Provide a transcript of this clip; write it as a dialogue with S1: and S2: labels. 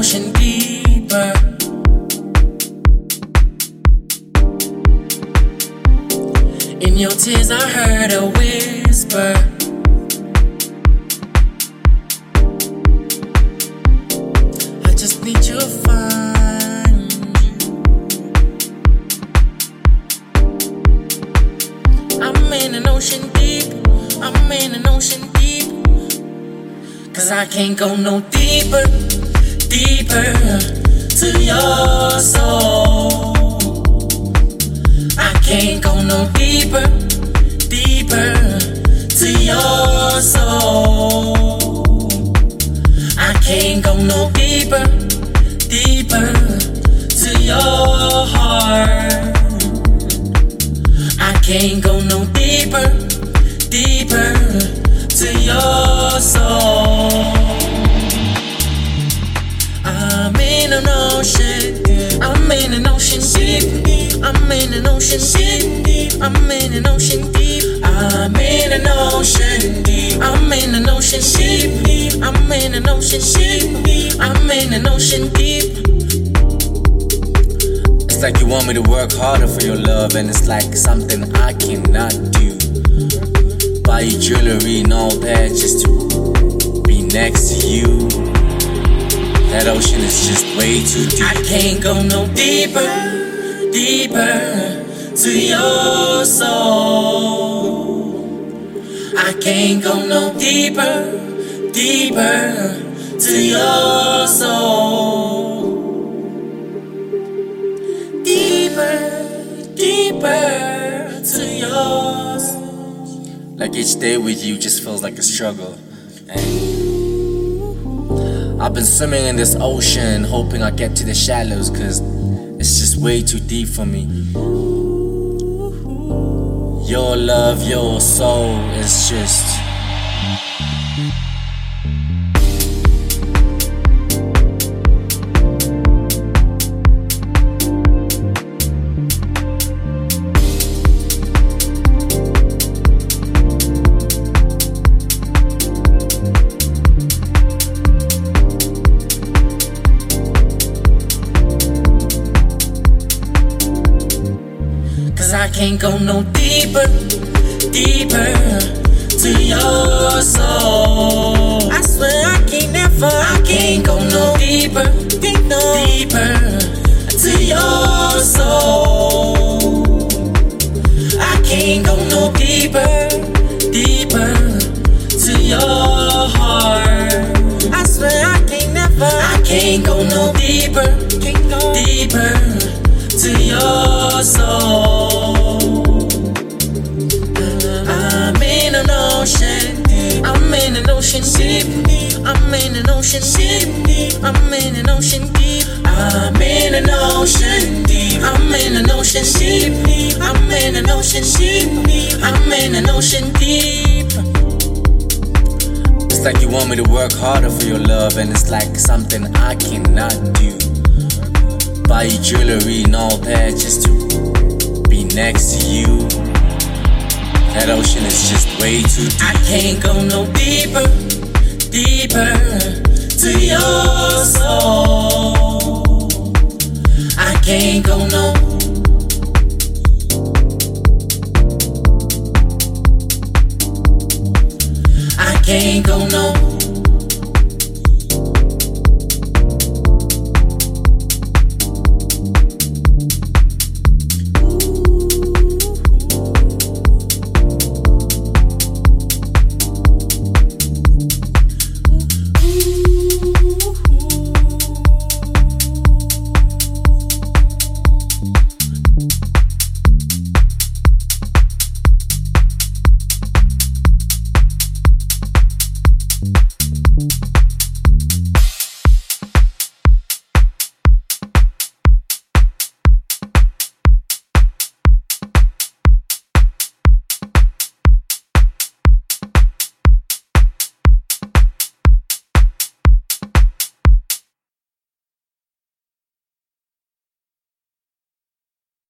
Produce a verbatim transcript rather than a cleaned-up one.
S1: ocean deeper. In your tears I heard a whisper. I just need you to find you. I'm in an ocean deep. I'm in an ocean deep. Cause I can't go no deeper, deeper to your soul. I can't go no deeper, deeper to your soul. I can't go no deeper, deeper to your heart. I can't go no deeper, deeper to your soul. I'm in an ocean, I'm in an ocean deep. I'm in an ocean deep. I'm in an ocean deep. I'm in an ocean deep. I'm in an ocean deep. I'm in an ocean deep. I'm in an ocean deep.
S2: It's like you want me to work harder for your love, and it's like something I cannot do. Buy you jewelry and all that just to be next to you. That ocean is just way too deep.
S1: I can't go no deeper, deeper to your soul. I can't go no deeper, deeper to your soul. Deeper, deeper to your soul.
S2: Like each day with you just feels like a struggle. And I've been swimming in this ocean, hoping I get to the shallows, cause it's just way too deep for me. Your love, your soul is just
S1: I can't go no deeper, deeper to your soul. I swear I can't never, I can't go no deeper, deeper to your soul. I can't go no deeper, deeper to your heart. I swear I can't never, I can't go no deeper, deeper to your soul. I'm in an ocean, I'm in an ocean deep. I'm in an ocean deep. I'm in an ocean deep. I'm in an ocean deep. I'm in an ocean deep. I'm in an ocean deep. I'm in an ocean deep.
S2: It's like you want me to work harder for your love, and it's like something I cannot do. Buy you jewelry and all that just to be next to you. That ocean is just way too deep.
S1: I can't go no deeper, deeper to your soul. I can't go no